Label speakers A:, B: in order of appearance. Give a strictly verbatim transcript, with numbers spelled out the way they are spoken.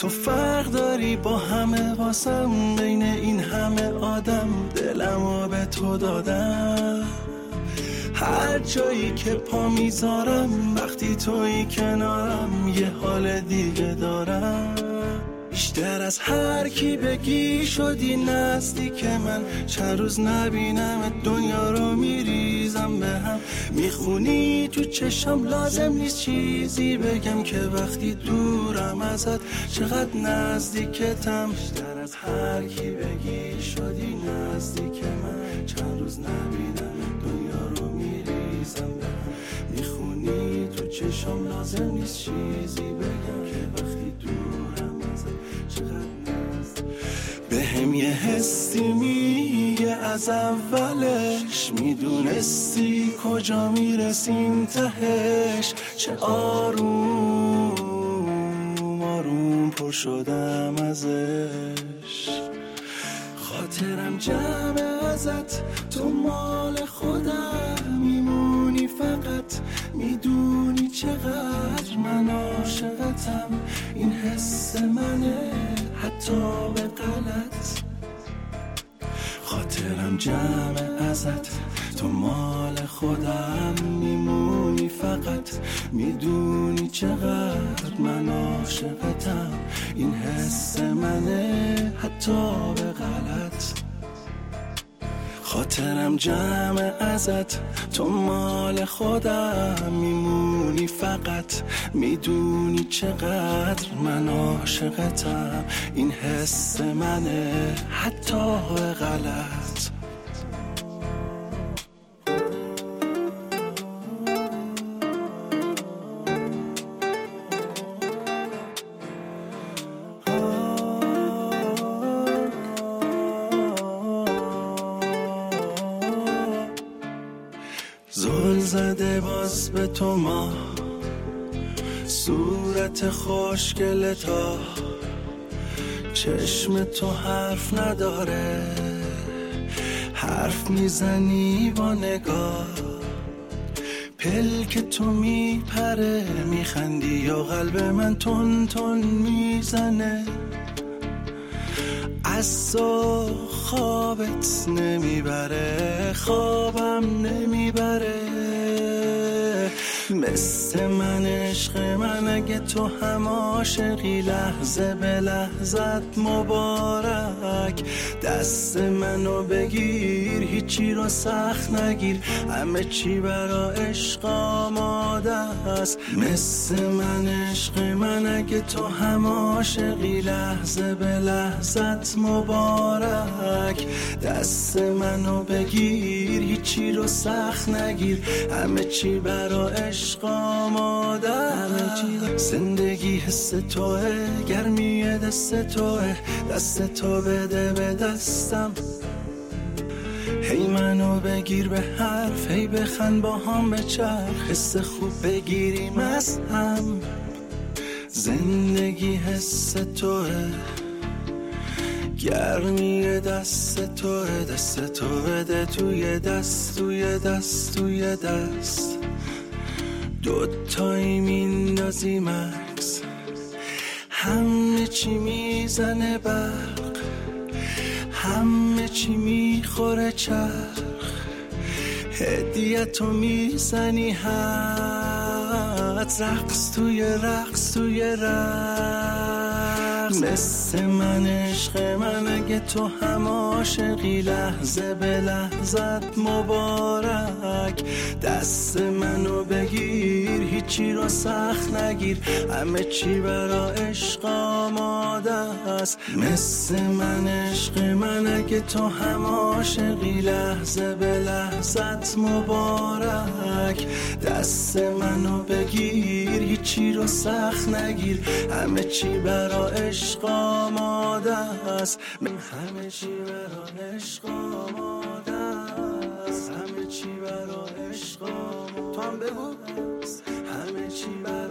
A: تو فرق داری با همه واسم، بین این همه آدم دلمو به تو دادم. هر جایی که پا میذارم وقتی توی کنارم یه حال دیگه دارم. بیشتر از هر کی بگی شدی نزدیک من، چند روز نبینم دنیا رو میریزم به هم. میخونی تو چشم لازم نیست چیزی بگم که وقتی دورم ازت چقدر نزدیکتم. بیشتر از هر کی بگی شدی نزدیک من، چند روز نبینم دنیا رو میریزم به هم. میخونی تو چشم لازم نیست چیزی بگم که وقتی دورم به هم یه حسی میگه از اولش، میدونستی کجا میرسیم تهش. چه آروم آروم پر شدم ازش. خاطرم جمع ازت، تو مال خودم میمونی فقط. میدونی چقدر من عاشقتم، این حس منه حتی به غلط. خاطرم جمع ازت، تو مال خودم میمونی فقط. میدونی چقدر من عاشقتم، این حس منه حتی به غلط. خاطرم جمع ازت، تو مال خودم میمونی فقط. میدونی چقدر من عاشقتم، این حس منه حتی به غلط. زل زده باز به تو ما، صورت خوشگل تا. چشم تو حرف نداره، حرف میزنی با نگاه. پلک تو میپره میخندی یا قلب من تون تون میزنه. از تو خوابت نمیبره، خوابم نمیبره. مثل من عشق من اگه تو هم عاشقی، لحظه به لحظت مبارک. دست منو بگیر هیچی رو سخت نگیر، همه چی برا عشق آماده است. مثل من عشق من اگه تو هم عاشقی، لحظه به لحظت مبارک. دست منو بگیر هیچی رو سخت نگیر، همه چی برا عشق آماده است. زندگی حس توه، گرمی دست توه. دست تو بده به دستم، هی منو بگیر به حرف، هی بخند با هم بچرخ. حس خوب بگیریم از هم. زندگی حس توه، گرمی دست توه. دست تو بده توی دست، توی دست، توی دست. دوتایی میندازی مکس، همه چی میزنه برق، همه چی میخوره چرخ. هدیتو میزنی حد، رقص توی رقص توی رقص. مثل من عشق من اگه تو هم عاشقی، لحظه به لحظت مبارک. دست منو بگیر هیچی رو سخت نگیر، همه چی برا عشق آماده است. مثل من عشق من اگه تو هم عاشقی، لحظه به لحظت مبارک. دست منو بگیر هیچی رو سخت نگیر، همه چی برا عشق آماده است. همه چی برا عشق آماده است، همه چی برا عشق آماده. تو هم بگو همه چی برا